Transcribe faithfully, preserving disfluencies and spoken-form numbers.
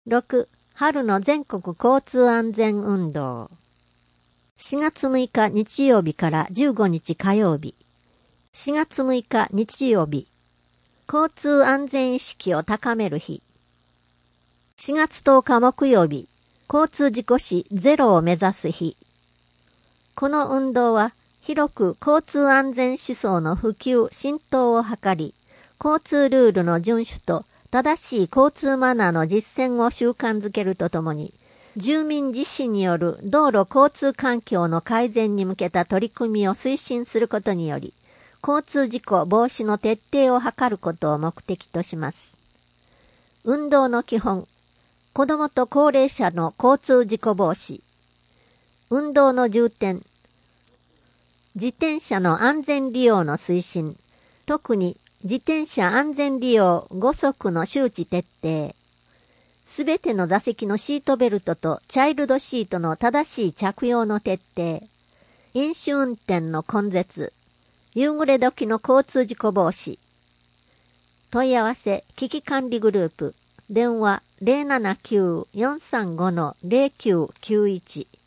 ろく. 春の全国交通安全運動。しがつむいか日曜日からじゅうごにち火曜日。しがつむいか日曜日。交通安全意識を高める日。しがつとおか木曜日。交通事故死ゼロを目指す日。この運動は広く交通安全思想の普及・浸透を図り、交通ルールの遵守と正しい交通マナーの実践を習慣づけるとともに、住民自身による道路交通環境の改善に向けた取り組みを推進することにより、交通事故防止の徹底を図ることを目的とします。運動の基本、子どもと高齢者の交通事故防止。運動の重点、自転車の安全利用の推進、特に自転車安全利用ごそくの周知徹底。すべての座席のシートベルトとチャイルドシートの正しい着用の徹底。飲酒運転の根絶。夕暮れ時の交通事故防止。問い合わせ危機管理グループ。電話 ゼロななきゅう よんさんご ゼロきゅうきゅういち。